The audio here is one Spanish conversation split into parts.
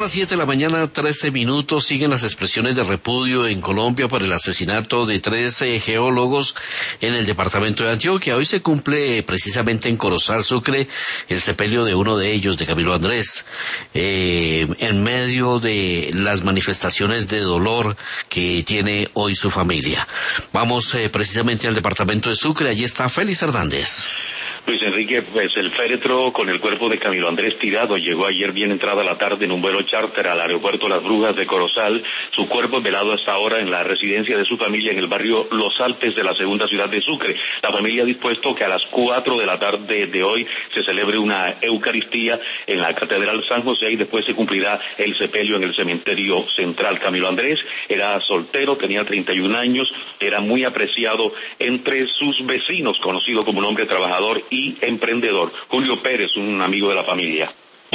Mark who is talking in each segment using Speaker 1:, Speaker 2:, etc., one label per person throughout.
Speaker 1: A las 7 de la mañana, 13 minutos, siguen las expresiones de repudio en Colombia por el asesinato de 13 geólogos en el departamento de Antioquia. Hoy se cumple precisamente en Corozal, Sucre, el sepelio de uno de ellos, de Camilo Andrés, en medio de las manifestaciones de dolor que tiene hoy su familia. Vamos precisamente al departamento de Sucre, allí está Félix Hernández.
Speaker 2: Luis Enrique, pues el féretro con el cuerpo de Camilo Andrés tirado llegó ayer bien entrada la tarde en un vuelo charter al aeropuerto Las Brujas de Corozal. Su cuerpo es velado hasta ahora en la residencia de su familia en el barrio Los Alpes de la segunda ciudad de Sucre. La familia ha dispuesto que a las 4 de la tarde de hoy se celebre una Eucaristía en la Catedral San José y después se cumplirá el sepelio en el cementerio central. Camilo Andrés era soltero, tenía 31 años, era muy apreciado entre sus vecinos, conocido como un hombre trabajador y emprendedor. Julio Pérez, un amigo de la familia.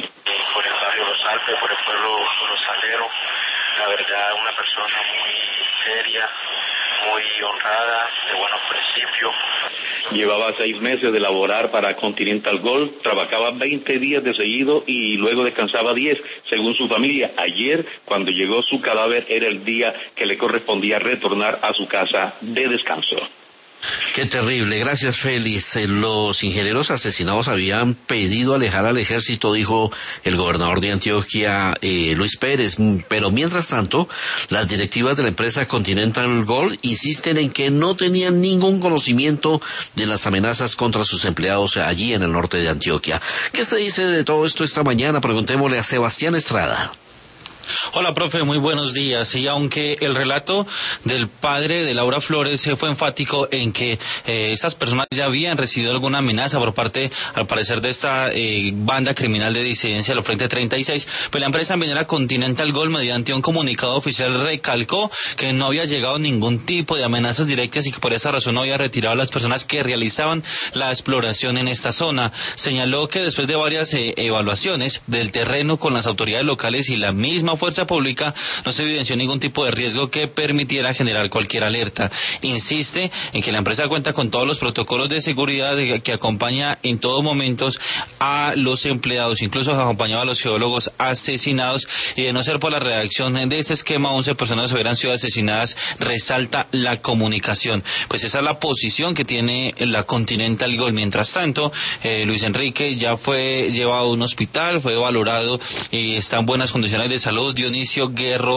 Speaker 3: Por el barrio Los Alpes, por el pueblo rosalero, la verdad, una persona muy seria, muy honrada, de buenos principios.
Speaker 2: Llevaba 6 meses de laborar para Continental Gold, trabajaba 20 días de seguido y luego descansaba 10, según su familia. Ayer, cuando llegó su cadáver, era el día que le correspondía retornar a su casa de descanso.
Speaker 1: Qué terrible, gracias Félix. Los ingenieros asesinados habían pedido alejar al ejército, dijo el gobernador de Antioquia, Luis Pérez, pero mientras tanto, las directivas de la empresa Continental Gold insisten en que no tenían ningún conocimiento de las amenazas contra sus empleados allí en el norte de Antioquia. ¿Qué se dice de todo esto esta mañana? Preguntémosle a Sebastián Estrada.
Speaker 4: Hola, profe, muy buenos días. Y aunque el relato del padre de Laura Flores fue enfático en que estas personas ya habían recibido alguna amenaza por parte, al parecer, de esta banda criminal de disidencia del Frente 36, pues la empresa minera Continental Gold, mediante un comunicado oficial, recalcó que no había llegado ningún tipo de amenazas directas y que por esa razón no había retirado a las personas que realizaban la exploración en esta zona. Señaló que después de varias evaluaciones del terreno con las autoridades locales y la misma fuerza pública, no se evidenció ningún tipo de riesgo que permitiera generar cualquier alerta. Insiste en que la empresa cuenta con todos los protocolos de seguridad que acompaña en todos momentos a los empleados, incluso acompañaba a los geólogos asesinados, y de no ser por la redacción de este esquema, 11 personas hubieran sido asesinadas. Resalta la comunicación. Pues esa es la posición que tiene la Continental Gold. Mientras tanto, Luis Enrique ya fue llevado a un hospital, fue valorado y está en buenas condiciones de salud. Dionisio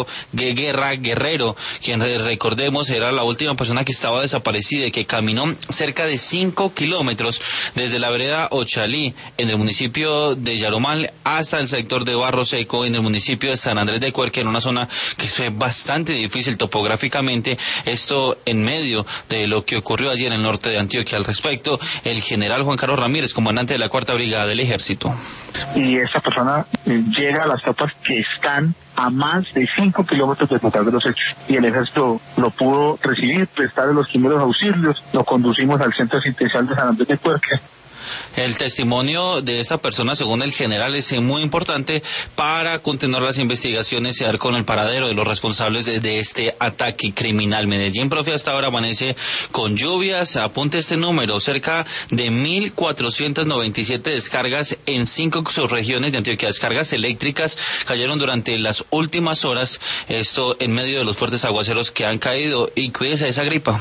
Speaker 4: Guerrero, quien, recordemos, era la última persona que estaba desaparecida y que caminó cerca de 5 kilómetros desde la vereda Ochalí, en el municipio de Yaromal, hasta el sector de Barro Seco, en el municipio de San Andrés de Cuerque, en una zona que fue bastante difícil topográficamente, esto en medio de lo que ocurrió allí en el norte de Antioquia. Al respecto, el general Juan Carlos Ramírez, comandante de la 4ª Brigada del Ejército.
Speaker 5: Y esa persona llega a las tropas que están a más de 5 kilómetros del lugar de los hechos. Y el ejército lo pudo recibir, prestarle los primeros auxilios, lo conducimos al centro asistencial de San Andrés de Cuerque.
Speaker 4: El testimonio de esta persona, según el general, es muy importante para continuar las investigaciones y dar con el paradero de los responsables de este ataque criminal. Medellín, profe, hasta ahora amanece con lluvias. Apunte este número: cerca de 1.497 descargas en 5 subregiones de Antioquia. Descargas eléctricas cayeron durante las últimas horas, esto en medio de los fuertes aguaceros que han caído. Y cuídese de esa gripa.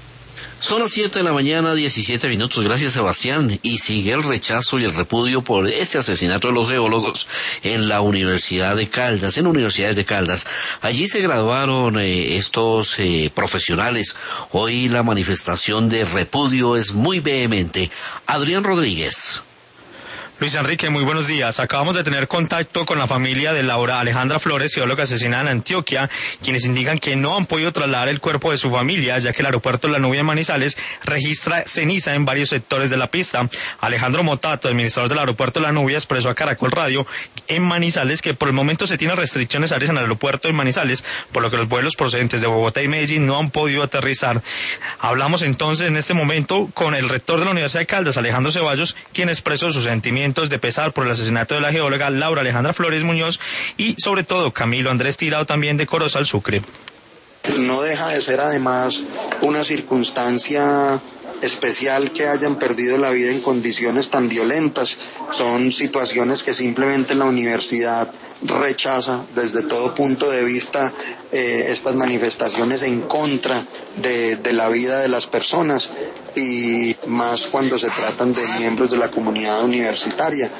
Speaker 1: Son las 7 de la mañana, 17 minutos. Gracias, Sebastián. Y sigue el rechazo y el repudio por este asesinato de los geólogos en la Universidad de Caldas, en universidades de Caldas. Allí se graduaron estos profesionales. Hoy la manifestación de repudio es muy vehemente. Adrián Rodríguez.
Speaker 6: Luis Enrique, muy buenos días. Acabamos de tener contacto con la familia de Laura Alejandra Flores, geóloga asesinada en Antioquia, quienes indican que no han podido trasladar el cuerpo de su familia, ya que el aeropuerto La Nubia en Manizales registra ceniza en varios sectores de la pista. Alejandro Motato, administrador del aeropuerto La Nubia, expresó a Caracol Radio en Manizales que por el momento se tienen restricciones aéreas en el aeropuerto de Manizales, por lo que los vuelos procedentes de Bogotá y Medellín no han podido aterrizar. Hablamos entonces en este momento con el rector de la Universidad de Caldas, Alejandro Ceballos, quien expresó sus sentimientos de pesar por el asesinato de la geóloga Laura Alejandra Flores Muñoz y sobre todo Camilo Andrés Tirado, también de Corozal, Sucre.
Speaker 7: No deja de ser además una circunstancia especial que hayan perdido la vida en condiciones tan violentas. Son situaciones que simplemente la universidad rechaza desde todo punto de vista, estas manifestaciones en contra de la vida de las personas, y más cuando se tratan de miembros de la comunidad universitaria.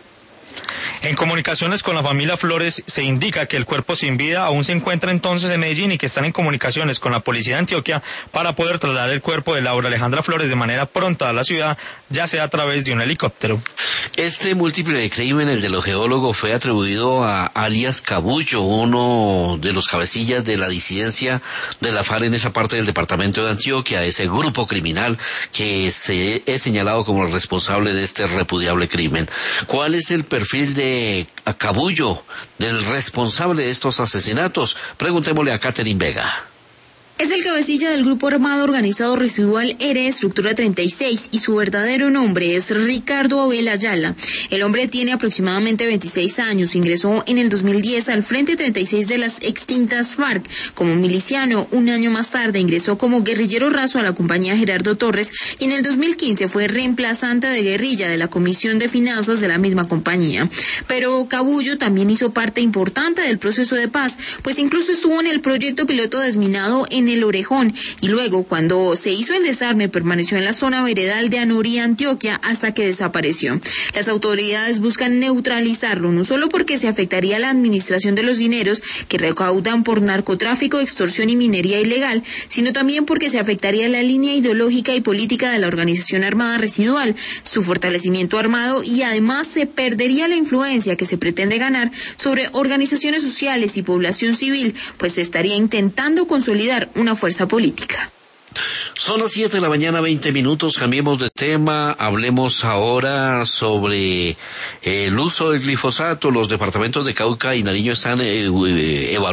Speaker 6: En comunicaciones con la familia Flores se indica que el cuerpo sin vida aún se encuentra entonces en Medellín y que están en comunicaciones con la policía de Antioquia para poder trasladar el cuerpo de Laura Alejandra Flores de manera pronta a la ciudad, ya sea a través de un helicóptero.
Speaker 1: Este múltiple crimen, el de los geólogos, fue atribuido a alias Cabullo, uno de los cabecillas de la disidencia de la FARC en esa parte del departamento de Antioquia, ese grupo criminal que se es señalado como el responsable de este repudiable crimen. ¿Cuál es el perfil de Cabullo, del responsable de estos asesinatos? Preguntémosle a Catherine Vega.
Speaker 8: Es el cabecilla del grupo armado organizado residual ERE Estructura 36 y su verdadero nombre es Ricardo Abel Ayala. El hombre tiene aproximadamente 26 años, ingresó en el 2010 al Frente 36 de las extintas FARC como miliciano. Un año más tarde ingresó como guerrillero raso a la compañía Gerardo Torres y en el 2015 fue reemplazante de guerrilla de la Comisión de Finanzas de la misma compañía. Pero Cabullo también hizo parte importante del proceso de paz, pues incluso estuvo en el proyecto piloto desminado en el Orejón y luego, cuando se hizo el desarme, permaneció en la zona veredal de Anorí, Antioquia, hasta que desapareció. Las autoridades buscan neutralizarlo, no solo porque se afectaría la administración de los dineros que recaudan por narcotráfico, extorsión y minería ilegal, sino también porque se afectaría la línea ideológica y política de la organización armada residual, su fortalecimiento armado, y además se perdería la influencia que se pretende ganar sobre organizaciones sociales y población civil, pues se estaría intentando consolidar una fuerza política.
Speaker 1: Son las 7 de la mañana, 20 minutos, cambiemos de tema, hablemos ahora sobre el uso del glifosato. Los departamentos de Cauca y Nariño están evaluando